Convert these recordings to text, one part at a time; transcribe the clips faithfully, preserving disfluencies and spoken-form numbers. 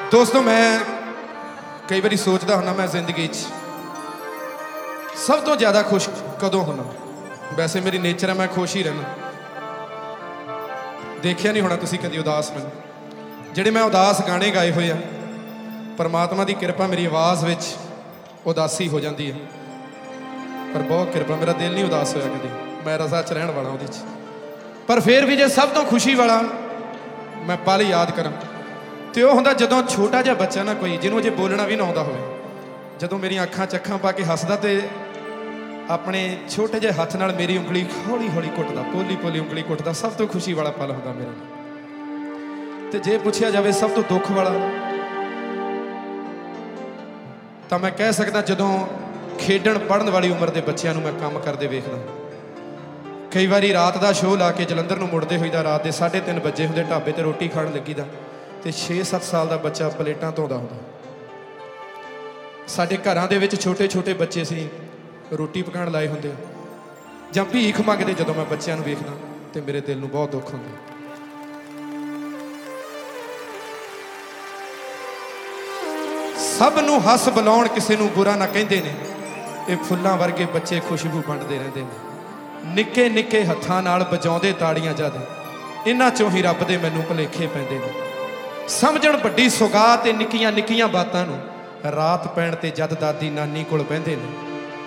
दोस्तों मैं कई बार सोचता हूँ मैं जिंदगी सब तो ज़्यादा खुश कदों होना। वैसे मेरी नेचर है मैं खुश ही रहना। देखिया नहीं होना तुसी कभी उदास मैं ਜਿਹੜੇ मैं उदास गाने गाए हुए हैं परमात्मा की किरपा मेरी आवाज़ विच उदासी हो जाती है पर बहुत किरपा मेरा दिल नहीं उदास होया कभी। मैं रसा च रहन वाला उहदे च पर फिर भी जे सब तो खुशी वाला मैं पल याद करा तो वह होंदा जदों छोटा जिहा बच्चा ना कोई जिन्हों जे बोलना भी ना आउंदा होवे जदों मेरी अखां च अखां पा के हसदा ते अपने छोटे जे हथ नाल मेरी उंगली हौली हौली कुटदा पोली पोली उंगली कुटदा सब तो खुशी वाला पल होंदा मेरे। तो जे पूछा जाए सब तो दुख वाला तो मैं कह सकदा जदों खेडण पढ़न वाली उम्र के बच्चों मैं काम करते वेखदा। कई बारी रात का शो ला के जलंधर नूं मुड़दे होईदा रात के साढ़े तीन बजे होंदे ढाबे ते रोटी खाण लगी दा ते छे सत्त साल का बच्चा प्लेटां धोंदा हुंदा। साडे घरां दे विच छोटे छोटे बच्चे सी रोटी पकाण लाए होंदे जां भीख मंगदे जदों मैं बच्चों नूं वेखदा ते मेरे दिल नूं बहुत दुख हुंदा। सब नूं हस बुलाउण किसे नूं बुरा ना कहिंदे ने ये फुल्लां वर्गे बच्चे खुशबू वंडदे रहिंदे ने निक्के निक्के हत्थां नाल बजाउंदे ताड़ियां जद इन्हां चों ही रब दे मैनूं भुलेखे पैंदे ने। समझण वड्डी सुगात ते निक्कियां निक्कियां बातां नूं रात पैण ते जद दादी नानी कोल बहिंदे ने।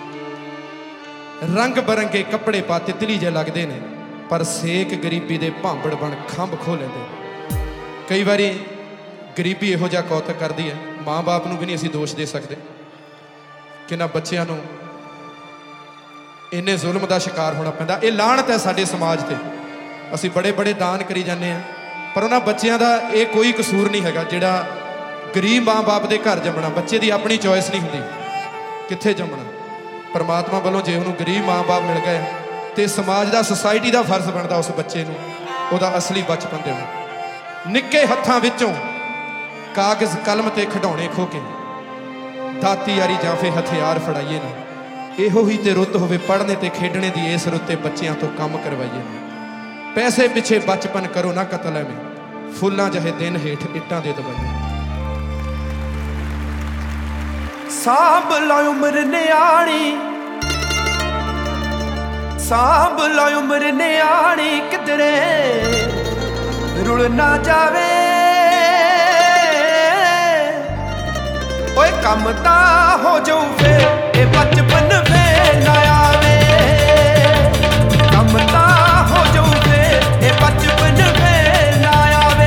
रंग बरंगे कपड़े पा तितली जे लगदे ने पर सेक गरीबी दे भांबड़ बण खंभ खो लैंदे। कई बारी गरीबी इहो जिहा कौतक करदी है माँ बाप नूं भी नहीं असीं दोष दे सकते कि ना बच्चों नूं इन्ने जुल्म का शिकार होना पैंदा। ये लाहनत है साडे समाज ते असीं बड़े बड़े दान करी जाने हैं पर उन्हां बच्चों का ये कोई कसूर नहीं हैगा जिहड़ा गरीब माँ बाप के घर जमना बच्चे की अपनी चॉइस नहीं हुंदी कित्थे जमना। परमात्मा वालों जे उन्होंने गरीब माँ बाप मिल गए तो समाज का सोसाइटी का फर्ज बनता उस बच्चे नूं उहदा असली बचपन देना। निक्के हत्थां विचों कागज़ कलम ते खिडौणे खो के दाती यारी जां फिर हथियार फड़ाइए ना इहो ही ते रुत होवे पढ़ने ते खेडने दी इस रुत्ते बच्चियां तो काम करवाइए ना। पैसे पिछे बचपन करो ना कतल में फुल्लां जहे दिन हेठ इट्टां दे दबाइए। सांभ ला उम्र न्याणी सांभ ला उम्र न्याणी किधरे रुल ना जावे ओए कम ता हो जाऊ फिर ए बचपन फिर ना आवे कम ता हो जाऊ फिर ए बचपन फिर ना आवे।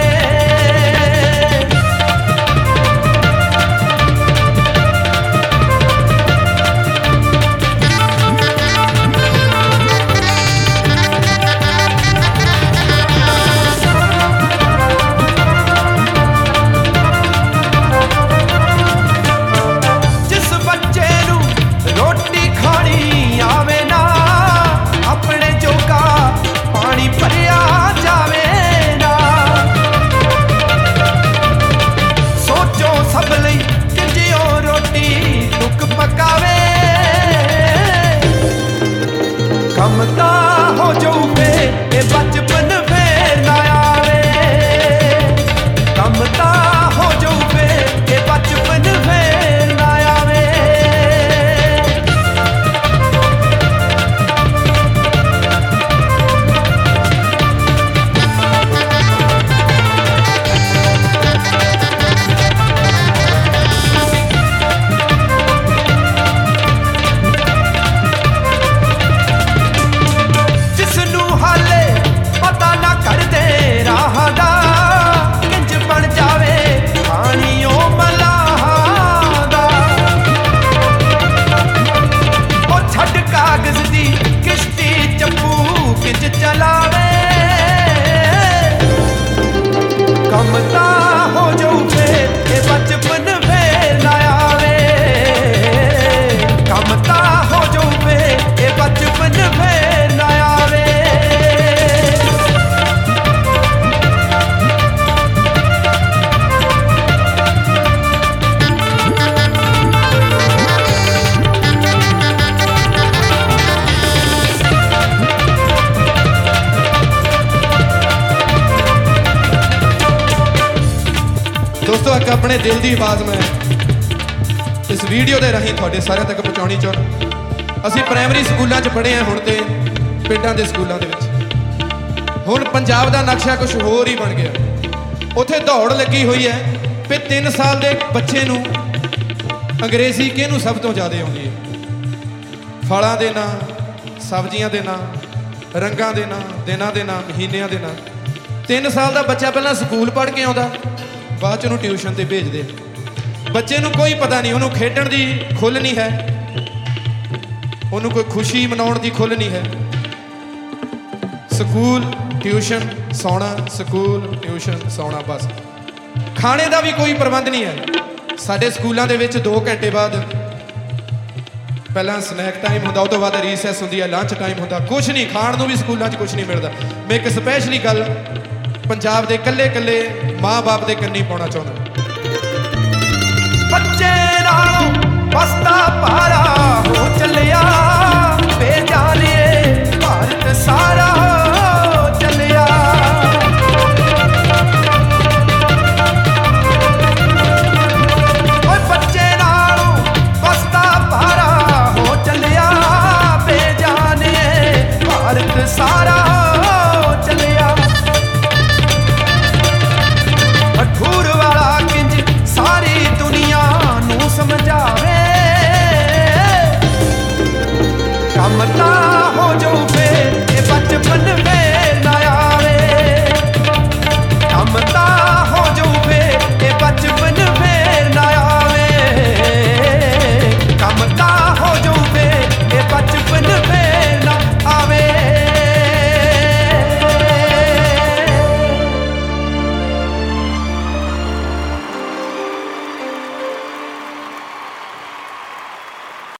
ਦੋਸਤੋ ਇੱਕ ਆਪਣੇ ਦਿਲ ਦੀ ਆਵਾਜ਼ ਮੈਂ ਇਸ ਵੀਡੀਓ ਦੇ ਰਾਹੀਂ ਤੁਹਾਡੇ ਸਾਰਿਆਂ ਤੱਕ ਪਹੁੰਚਾਉਣੀ ਚਾਹੁੰਦਾ। ਅਸੀਂ ਪ੍ਰਾਇਮਰੀ ਸਕੂਲਾਂ 'ਚ ਪੜ੍ਹੇ ਹਾਂ, ਹੁਣ ਤੇ ਪਿੰਡਾਂ ਦੇ ਸਕੂਲਾਂ ਦੇ ਵਿੱਚ। ਹੁਣ ਪੰਜਾਬ ਦਾ ਨਕਸ਼ਾ ਕੁਝ ਹੋਰ ਹੀ ਬਣ ਗਿਆ। ਉੱਥੇ ਦੌੜ ਲੱਗੀ ਹੋਈ ਹੈ ਵੀ ਤਿੰਨ ਸਾਲ ਦੇ ਬੱਚੇ ਨੂੰ ਅੰਗਰੇਜ਼ੀ ਕਿਹਨੂੰ ਸਭ ਤੋਂ ਜ਼ਿਆਦਾ ਆਉਂਦੀ ਹੈ। ਫਲਾਂ ਦੇ ਨਾਂ, ਸਬਜ਼ੀਆਂ ਦੇ ਨਾਂ, ਰੰਗਾਂ ਦੇ ਨਾਂ, ਦਿਨਾਂ ਦੇ ਨਾਂ, ਮਹੀਨਿਆਂ ਦੇ ਨਾਂ। ਤਿੰਨ ਸਾਲ ਦਾ ਬੱਚਾ ਪਹਿਲਾਂ ਸਕੂਲ ਪੜ੍ਹ ਕੇ ਆਉਂਦਾ, ਬਾਅਦ 'ਚ ਉਹਨੂੰ ਟਿਊਸ਼ਨ 'ਤੇ ਭੇਜਦੇ। ਬੱਚੇ ਨੂੰ ਕੋਈ ਪਤਾ ਨਹੀਂ, ਉਹਨੂੰ ਖੇਡਣ ਦੀ ਖੁੱਲ੍ਹ ਨਹੀਂ ਹੈ, ਉਹਨੂੰ ਕੋਈ ਖੁਸ਼ੀ ਮਨਾਉਣ ਦੀ ਖੁੱਲ੍ਹ ਨਹੀਂ ਹੈ। ਸਕੂਲ, ਟਿਊਸ਼ਨ, ਸੌਣਾ, ਸਕੂਲ, ਟਿਊਸ਼ਨ, ਸੌਣਾ, ਬਸ। ਖਾਣੇ ਦਾ ਵੀ ਕੋਈ ਪ੍ਰਬੰਧ ਨਹੀਂ ਹੈ। ਸਾਡੇ ਸਕੂਲਾਂ ਦੇ ਵਿੱਚ ਦੋ ਘੰਟੇ ਬਾਅਦ ਪਹਿਲਾਂ ਸਨੈਕ ਟਾਈਮ ਹੁੰਦਾ, ਉਹ ਤੋਂ ਬਾਅਦ ਰੀਸੈਸ ਹੁੰਦੀ ਹੈ, ਲੰਚ ਟਾਈਮ ਹੁੰਦਾ। ਕੁਛ ਨਹੀਂ ਖਾਣ ਨੂੰ ਵੀ ਸਕੂਲਾਂ 'ਚ ਕੁਛ ਨਹੀਂ ਮਿਲਦਾ। ਮੈਂ ਇੱਕ ਸਪੈਸ਼ਲੀ ਗੱਲ ਪੰਜਾਬ ਦੇ ਇਕੱਲੇ ਇਕੱਲੇ ਮਾਂ-ਬਾਪ ਦੇ ਕੰਨੀ ਪਾਉਣਾ ਚਾਹੁੰਦਾ। ਬੱਚੇ ਨਾਲੋਂ ਵਸਦਾ ਭਾਰਾ